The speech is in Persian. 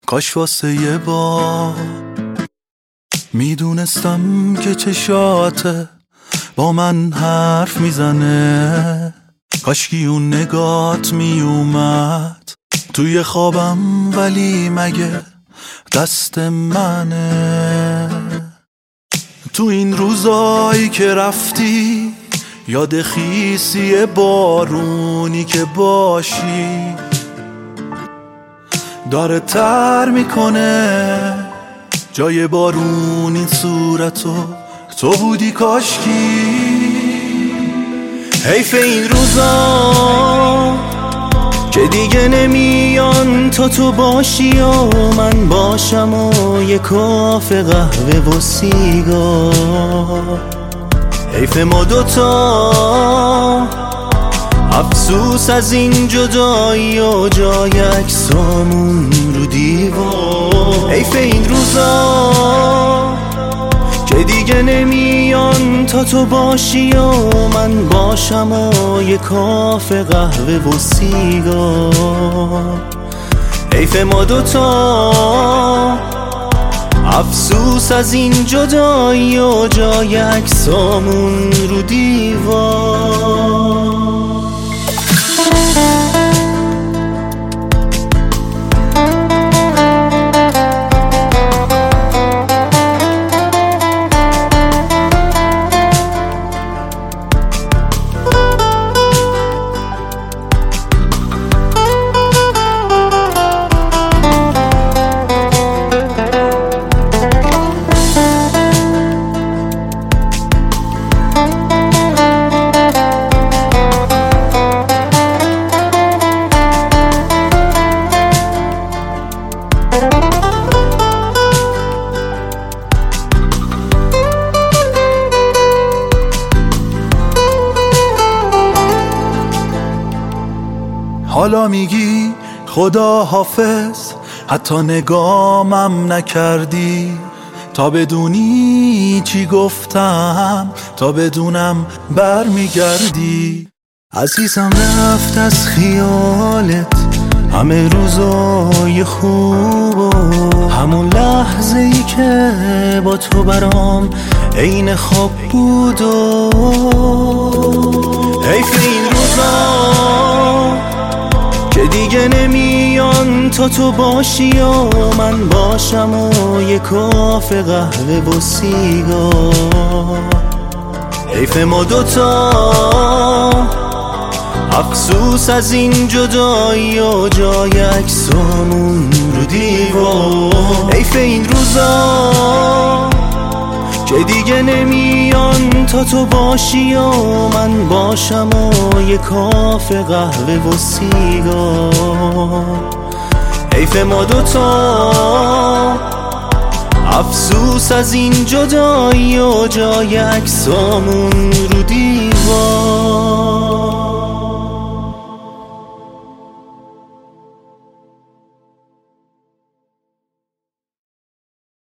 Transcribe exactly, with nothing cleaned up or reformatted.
کاش واسه یه بار میدونستم که چشاته با من حرف میزنه، کاشکی اون نگات میومد توی خوابم، ولی مگه دست منه؟ تو این روزایی که رفتی یاد خیسی بارونی که باشی داره تر میکنه جای بارون این صورتو تو بودی کاشکی. حیف این روزا که دیگه نمیان تا تو باشی و من باشم و یه کافه قهوه و سیگار. حیف ما دوتا افسوس از این جدایی و جای عکسامون رو دیوار. حیف این روزا که دیگه نمیان تا تو باشی و من باشم و یه کافه قهوه و سیگار. حیف ما دوتا افسوس از این جدایی و جای عکسامون رو دیوار. حالا میگی خدا حافظ، حتی نگامم نکردی تا بدونی چی گفتم، تا بدونم بر میگردی. عزیزم رفت از خیالت همه روزای خوب و همون لحظه ای که با تو برام عین خواب بود و حیف این روزا که دیگه نمیان تا تو باشی و من باشم و یه کافه قهوه و سیگار. حیف ما دوتا افسوس از این جدایی و جای عکسامون رو دیوار. حیف این روزا که دیگه نمیان تا تو باشی و من باشم و یه کافه قهوه و سیگار. حیف ما دوتا افسوس از این جدایی و جای عکسامون رو دیوار.